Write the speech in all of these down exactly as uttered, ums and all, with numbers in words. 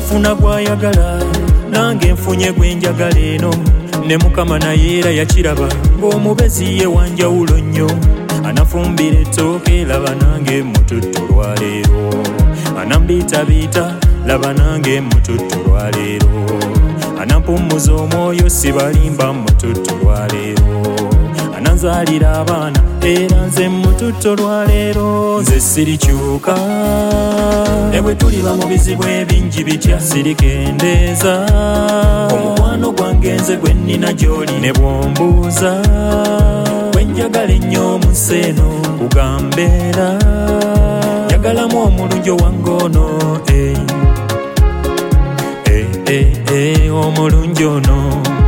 afuna gwayagala nange nfunye gwenjagala eno ne mukama naye era yakiraba ng'omubezi ye wanjawulo nnyo anafumbira ettooke laba nange mututtu lwaleero anambiitabiita laba nange mututtu lwaleero anampummuza omwoyo sibalimba mututtu lwaleero ananzaalira abaana era nze mututtu lwaleero nze sirikyuka ne bwe tuliba mu bizibu ebingi bitya sirikendeeza omukwano gwange nze gwe nnina gy'oli ne bw'ombuuza gwe njagala ennyo mu nsi eno kugambeera njagalamu omulungi wange ono eh. Eh, eh, eh, omulungi ono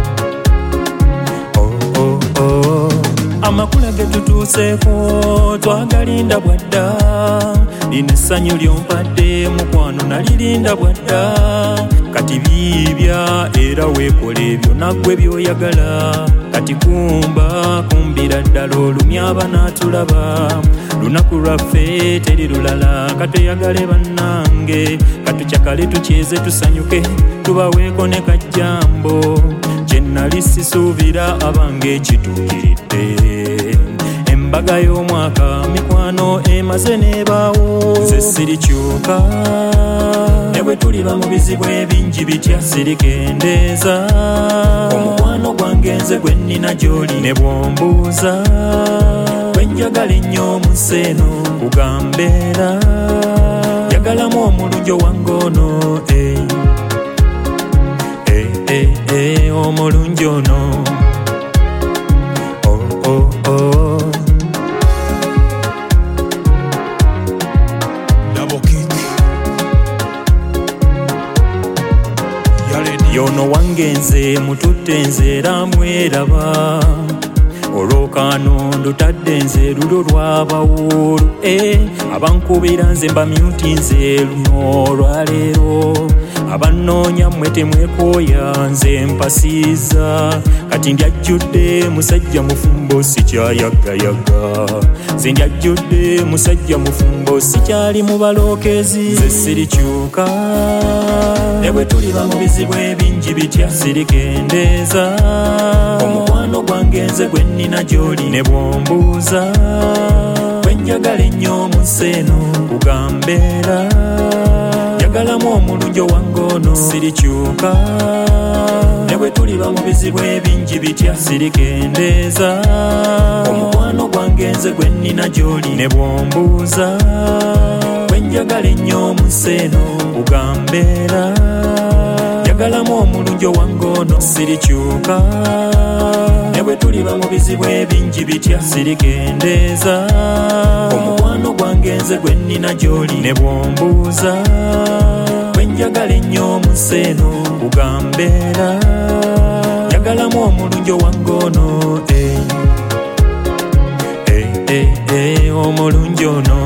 oh, oh, oh. Amakula ge tutuuseeko twagalinda bwadda lino essanyu lyompadde mukwano nalirinda bwadda kati biibya era weekola ebyo naggwe by'oyagala kati kumba kumbira ddala olumya abanaatulaba lunaku lwaffe teri lulala katweyagale bannange katukyakale tukyeze tusanyuke tubaweeko ne kajjambo kye nnali sisuubira abange ekituukiridde embaga y'omwaka mikwano emaze n'ebaawo nze sirikyuka ne bwe tuliba mu bizibu ebingi bitya sirikendeeza omukwano gwange nze gwe nnina gy'oli ne bw'ombuuza gwe njagala ennyo mu nsi eno kugambeera njagalamu omulungi wange ono eh. Eh, eh, eh, omulungi ono oh, oh, oh. Yono wange nze mututte nze era mweraba olw'okaano ndutadde nze lulo lw'abawuulu eh, abankubira nze mbamyuti nze luno olwaleero abannoonya mmwe temwekooya nze mpasiiza kati ndyajjudde musajja mufumbo sikyayaggayaga nze ndyajjudde musajja mufumbo sikyali mu balookezi nze sirikyuka ne bwe tuliba mu bizibu ebingi bitya sirikendeeza omukwano gwange nze gwe nnina gy'oli ne bw'ombuuza gwe njagala ennyo mu nsi eno kugambeera njagalamu omulungi wange ono sirikyuka ne bwe tuliba mu bizibu ebingi bitya sirikendeeza omukwano gwange nze gwe nnina gy'oli ne bw'ombuuza gwe njagala ennyo mu nsi eno kugambeera njagalamu omulungi wange ono sirikyuka ne bwe tuliba mu bizibu ebingi bitya sirikendeeza omukwano gwange nze gwe nnina gy'oli ne bw'ombuuza gwe njagala ennyo mu nsi eno kugambeera njagalamu omulungi wange ono eh. Eh, eh, eh, omulungi ono